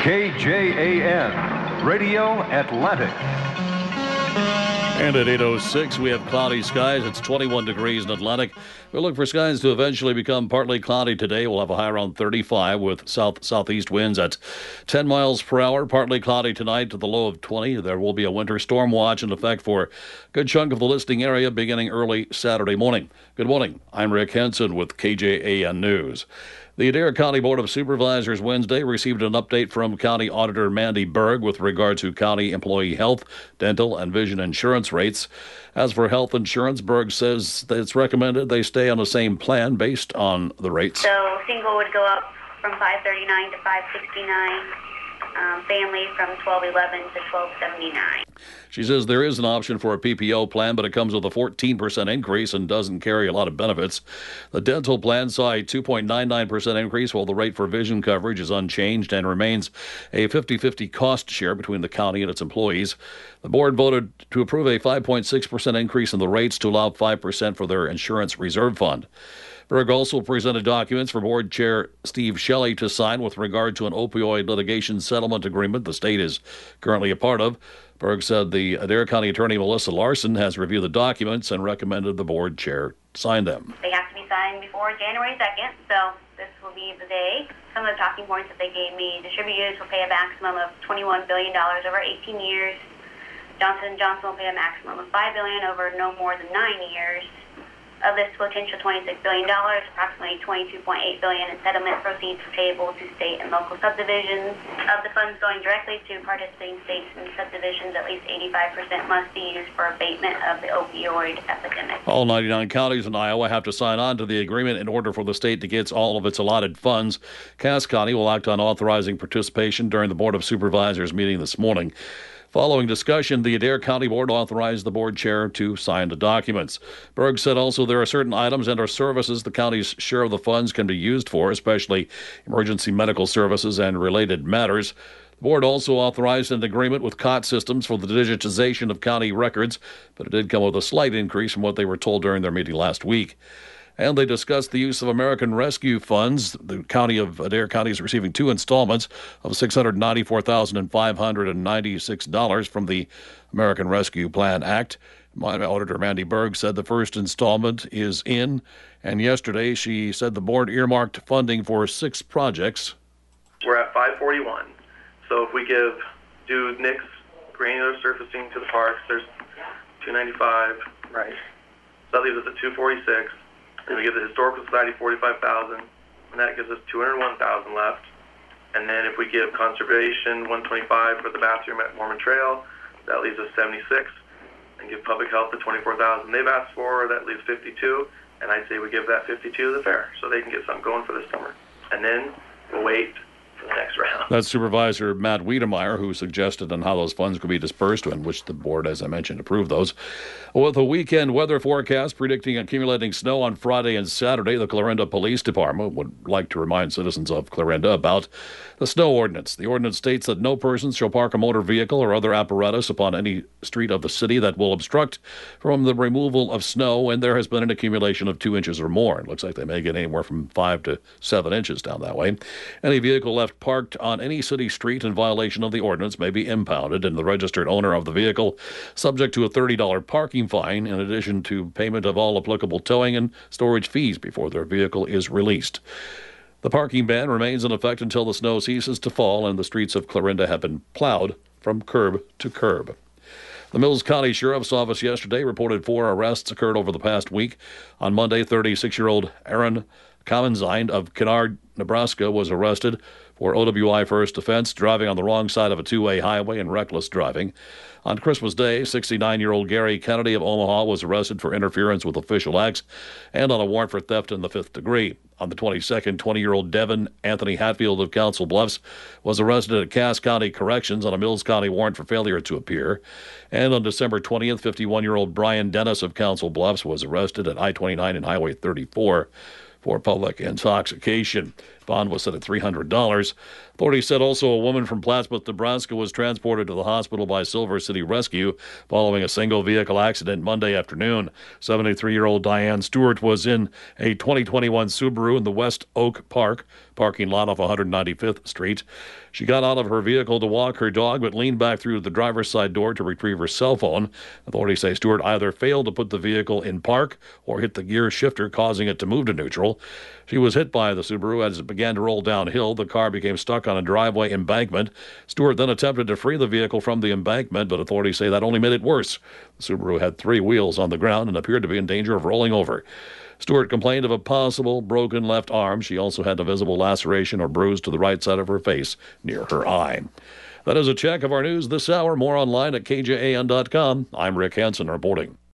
KJAN, Radio Atlantic. And at 8:06, we have cloudy skies. It's 21 degrees in Atlantic. We'll look for skies to eventually become partly cloudy today. We'll have a high around 35 with southeast winds at 10 miles per hour. Partly cloudy tonight to the low of 20. There will be a winter storm watch in effect for a good chunk of the listing area beginning early Saturday morning. Good morning. I'm Rick Henson with KJAN News. The Adair County Board of Supervisors Wednesday received an update from County Auditor Mandy Berg with regard to county employee health, dental, and vision insurance rates. As for health insurance, Berg says that it's recommended they stay on the same plan based on the rates. So single would go up from $539 to $569. Family from $1,211 to $1,279. She says there is an option for a PPO plan, but it comes with a 14% increase and doesn't carry a lot of benefits. The dental plan saw a 2.99% increase, while the rate for vision coverage is unchanged and remains a 50-50 cost share between the county and its employees. The board voted to approve a 5.6% increase in the rates to allow 5% for their insurance reserve fund. Berg also presented documents for Board Chair Steve Shelley to sign with regard to an opioid litigation settlement agreement the state is currently a part of. Berg said the Adair County Attorney Melissa Larson has reviewed the documents and recommended the board chair sign them. They have to be signed before January 2nd, so this will be the day. Some of the talking points that they gave me: distributors will pay a maximum of $21 billion over 18 years. Johnson & Johnson will pay a maximum of $5 billion over no more than 9 years. Of this potential $26 billion, approximately $22.8 billion in settlement proceeds are payable to state and local subdivisions. Of the funds going directly to participating states and subdivisions, at least 85% must be used for abatement of the opioid epidemic. All 99 counties in Iowa have to sign on to the agreement in order for the state to get all of its allotted funds. Cass County will act on authorizing participation during the Board of Supervisors meeting this morning. Following discussion, the Adair County Board authorized the board chair to sign the documents. Berg said also there are certain items and or services the county's share of the funds can be used for, especially emergency medical services and related matters. The board also authorized an agreement with COT Systems for the digitization of county records, but it did come with a slight increase from what they were told during their meeting last week. And they discussed the use of American Rescue Funds. The county of Adair County is receiving two installments of $694,596 from the American Rescue Plan Act. My Auditor Mandy Berg said the first installment is in, and yesterday she said the board earmarked funding for 6 projects. We're at 541. So if we do Nick's granular surfacing to the parks, there's 295. Right. So that leaves us at 246. Then we give the Historical Society $45,000, and that gives us $201,000 left. And then if we give Conservation $125 for the bathroom at Mormon Trail, that leaves us $76. And give Public Health the $24,000 they've asked for, that leaves $52. And I'd say we give that $52 to the fair, so they can get something going for this summer. And then we'll wait for the next round. That's Supervisor Matt Wiedemeyer, who suggested on how those funds could be dispersed, and which the board, as I mentioned, approved those. With a weekend weather forecast predicting accumulating snow on Friday and Saturday, the Clarinda Police Department would like to remind citizens of Clarinda about the snow ordinance. The ordinance states that no person shall park a motor vehicle or other apparatus upon any street of the city that will obstruct from the removal of snow when there has been an accumulation of 2 inches or more. It looks like they may get anywhere from 5 to 7 inches down that way. Any vehicle left parked on any city street in violation of the ordinance may be impounded, and the registered owner of the vehicle subject to a $30 parking fine, in addition to payment of all applicable towing and storage fees before their vehicle is released. The parking ban remains in effect until the snow ceases to fall and the streets of Clarinda have been plowed from curb to curb. The Mills County Sheriff's Office yesterday reported 4 arrests occurred over the past week. On Monday, 36-year-old Aaron Kamenzind of Kennard, Nebraska, was arrested for OWI first offense, driving on the wrong side of a two-way highway and reckless driving. On Christmas Day, 69-year-old Gary Kennedy of Omaha was arrested for interference with official acts and on a warrant for theft in the 5th degree. On the 22nd, 20-year-old Devin Anthony Hatfield of Council Bluffs was arrested at Cass County Corrections on a Mills County warrant for failure to appear. And on December 20th, 51-year-old Brian Dennis of Council Bluffs was arrested at I-29 and Highway 34 for public intoxication. Bond was set at $300. Authorities said also a woman from Plattsmouth, Nebraska, was transported to the hospital by Silver City Rescue following a single vehicle accident Monday afternoon. 73-year-old Diane Stewart was in a 2021 Subaru in the West Oak Park parking lot off 195th Street. She got out of her vehicle to walk her dog, but leaned back through the driver's side door to retrieve her cell phone. Authorities say Stewart either failed to put the vehicle in park or hit the gear shifter, causing it to move to neutral. She was hit by the Subaru as it began to roll downhill. The car became stuck on a driveway embankment. Stewart then attempted to free the vehicle from the embankment, but authorities say that only made it worse. The Subaru had 3 wheels on the ground and appeared to be in danger of rolling over. Stewart complained of a possible broken left arm. She also had a visible laceration or bruise to the right side of her face near her eye. That is a check of our news this hour. More online at kjan.com. I'm Rick Hansen reporting.